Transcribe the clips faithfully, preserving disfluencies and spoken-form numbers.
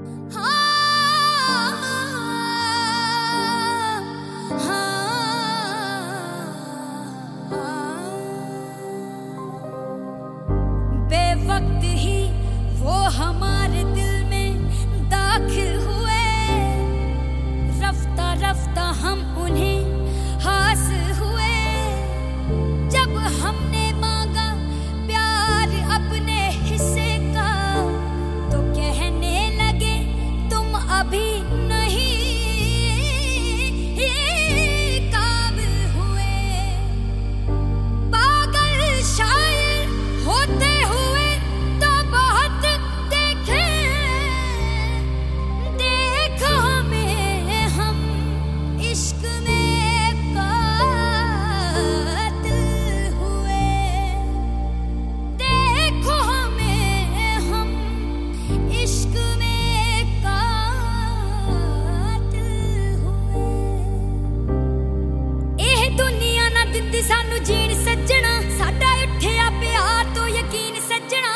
बेवक्त ही वो हमारे दिल में दाखिल हुए, रफ्ता रफ्ता हम उन्हें हासिल हुए। जब हमने मांगा प्यार अपने हिस्से का, तो कहने लगे तुम अभी नहीं काबिल हुए। पागल शायर होते हुए तो बहुत देखे, देखो हमें हम इश्क में कातिल हुए। देखो हमें हम इश्क में कातिल हुए। ਇਹ ਦੁਨੀਆ ਨਾ ਦਿੱਤੀ ਸਾਨੂੰ ਜੀਣ ਸੱਜਣਾ, ਸਾਡਾ ਉੱਠਿਆ ਪਿਆਰ ਤੋਂ ਯਕੀਨ ਸੱਜਣਾ।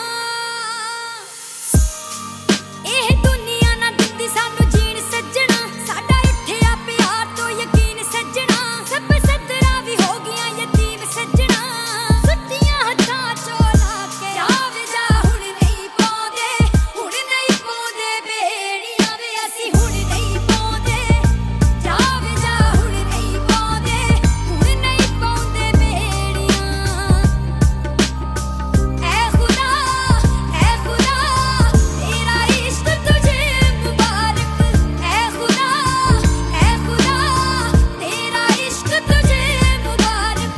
ਇਹ ਦੁਨੀਆ ਨਾ ਦਿੱਤੀ ਸਾਨੂੰ ਜੀਣ ਸੱਜਣਾ, ਸਾਡਾ ਉੱਠਿਆ ਪਿਆਰ ਤੋਂ ਯਕੀਨ ਸੱਜਣਾ। ਸਭ ਸੱਦਰਾਂ ਵੀ ਹੋ ਗਈਆਂ ਯਤੀਮ ਸੱਜਣਾ, ਸੁੱਤੀਆਂ ਹੱਥਾਂ ਚੋਂ ਲਾ ਕੇ ਜਾਵੇ ਜਾ ਹੁਣ ਨਹੀਂ ਪਾਉਂਦੇ, ਹੁਣ ਨਹੀਂ ਪਾਉਂਦੇ ਬੇੜੀਆਂ ਵੇ ਅਸੀਂ ਹੁਣ ਨਹੀਂ ਪਾਉਂਦੇ। ਜਾਵੇ ਜਾ ਹੁਣ ਨਹੀਂ ਪਾਉਂਦੇ, ਹੁਣ ਨਹੀਂ ਪਾਉਂਦੇ ਬੇੜੀਆਂ। ਐ ਖੁਦਾ ਐ ਖੁਦਾ ਤੇਰਾ ਇਸ਼ਕ ਤੁਝੇ ਮੁਬਾਰਕ। ਐ ਖੁਦਾ ਐ ਖੁਦਾ ਤੇਰਾ ਇਸ਼ਕ ਤੁਝੇ ਮੁਬਾਰਕ।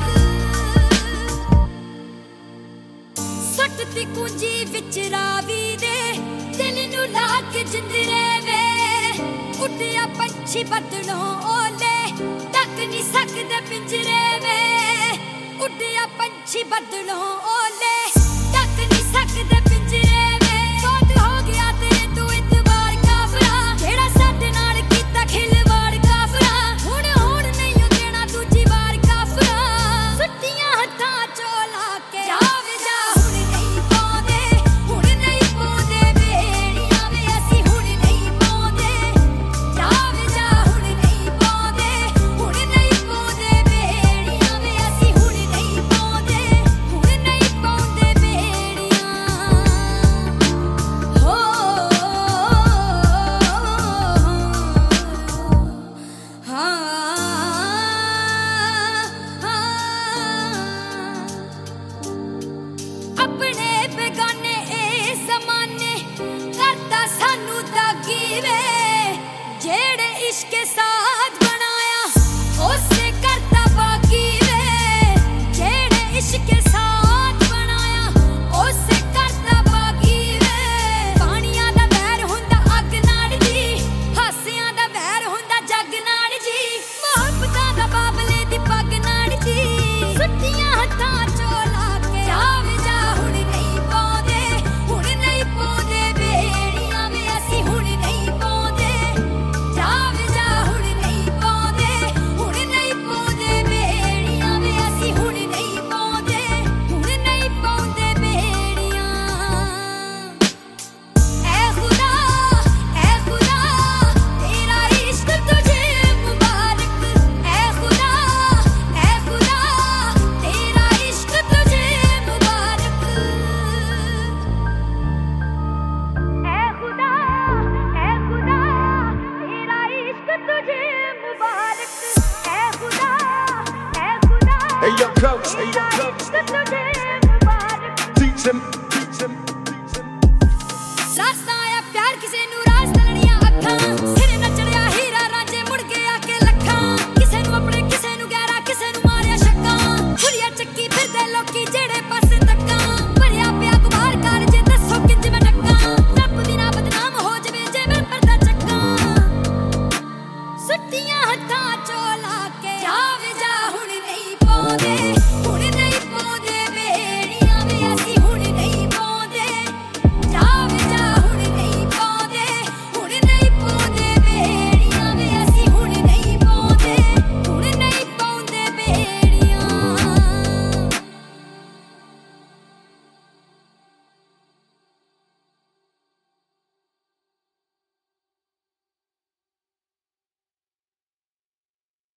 ਸੁੱਟਤੀ ਕੁੰਜੀ ਵਿੱਚ ਰਾਵੀ ਦੇ, ਦਿਲ ਨੂੰ ਲਾ ਕੇ ਜਿੰਦਰੇ ਵੇ। ਉੱਡਿਆ ਪੰਛੀ ਬੱਦਲੋਂ ਓਲੇ, ਢੱਕ ਨਹੀਂ ਸਕਦੇ ਪਿੰਜਰੇ ਵੇ। ਉੱਡਿਆ ਪੰਛੀ ਬੱਦਲੋਂ ਓਲੇ, ਢੱਕ ਨਹੀਂ ਸਕਦੇ ਪਿੰਜਰੇ ਵੇ। ਬਹੁਤ ਹੋ ਗਿਆ ਤੇਰੇ ਤੂੰ ਇਤਬਾਰ ਕਾਫਰਾ, ਜਿਹੜਾ ਸਾਡੇ ਨਾਲ ਕੀਤਾ ਖਿਲਵਾੜ ਕਾਫਰਾ। ਹੁਣ ਹੁਣ ਨਹੀਂ ਓ ਦੇਣਾ ਦੂਜੀ ਵਾਰ ਕਾਫਰਾ। ਸੁੱਤੀਆਂ ਹੱਥਾਂ ਚੋਂ ਲਾ ਕੇ ਜਾਵੇ ਜਾ ਹੁਣ ਨਹੀਂ ਪਾਉਂਦੇ, ਹੁਣ ਨਹੀਂ ਪਾਉਂਦੇ ਬੇੜੀਆਂ ਵੇ ਅਸੀਂ ਹੁਣ ਨਹੀਂ ਪਾਉਂਦੇ। ਜਾਵੇ ਜਾ ਹੁਣ ਨਹੀਂ ਪਾਉਂਦੇ, ਹੁਣ ਨਹੀਂ ਪਾਉਂਦੇ ਬੇੜੀਆਂ ਵੇ ਅਸੀਂ ਹੁਣ ਨਹੀਂ ਪਾਉਂਦੇ, ਹੁਣ ਨਹੀਂ ਪਾਉਂਦੇ ਬੇੜੀਆਂ। ਹੋ ਹਾਂ ਆਪਣੇ ਬੇਗਾਨੇ ਇਹ ਜ਼ਮਾਨੇ ਕਰਦਾ ਸਾਨੂੰ ਦਾਗੀ ਵੇ। ਜਿਹੜੇ ਇਸ਼ਕੇ ਸਾਥ ਬਣਾਇਆ ਉਸੇ ਕਰਦਾ ਬਾਗੀ ਵੇ। ਜਿਹੜੇ ਇਸ਼ਕੇ ਸਾਥ ਬਣਾਇਆ ਉਸੇ ਕਰਦਾ ਬਾਗੀ ਵੇ। ਪਾਣੀਆਂ ਦਾ ਵੈਰ ਹੁੰਦਾ ਅੱਗ ਨਾਲ ਜੀ, ਹਾਸਿਆਂ ਦਾ ਵੈਰ ਹੁੰਦਾ ਜੱਗ ਨਾਲ ਜੀ। ਮੁਹੱਬਤਾਂ ਦਾ ਬਾਬਲੇ ਦੀ ਪੱਗ ਨਾਲ ਜੀ। ਸੁੱਤੀਆਂ ਹੱਥਾਂ ਚੋਂ ਲਾ ਕੇ ਜਾਵੇ ਜਾ ਹੁਣ ਨਹੀਂ ਪਾਉਂਦੇ, ਹੁਣ ਨਹੀਂ ਪਾਉਂਦੇ ਬੇੜੀਆਂ ਵੇ ਅਸੀਂ ਹੁਣ ਨਹੀਂ ਪਾਉਂਦੇ। ਜਾਵੇ ਜਾ ਹੁਣ ਨਹੀਂ ਪਾਉਂਦੇ, ਹੁਣ ਨਹੀਂ ਪਾਉਂਦੇ ਬੇੜੀਆਂ ਵੇ ਅਸੀਂ ਹੁਣ ਨਹੀਂ ਪਾਉਂਦੇ, ਹੁਣ ਨਹੀਂ ਪਾਉਂਦੇ ਬੇੜੀਆਂ। ਐ ਖੁਦਾ ਐ ਖੁਦਾ ਤੇਰਾ ਇਸ਼ਕ ਤੁਝੇ ਮੁਬਾਰਕ। ਐ ਖੁਦਾ ਐ ਖੁਦਾ ਤੇਰਾ ਇਸ਼ਕ ਤੁਝੇ ਮੁਬਾਰਕ। ਐ ਖੁਦਾ ਐ ਖੁਦਾ ਤੇਰਾ ਇਸ਼ਕ ਤੁਝੇ ਮੁਬਾਰਕ। ਐ ਖੁਦਾ ਐ ਖੁਦਾ Hey yo, coach, hey yo, ਤੇਰਾ coach, ਇਸ਼ਕ ਤੁਝੇ ਮੁਬਾਰਕ। teach him.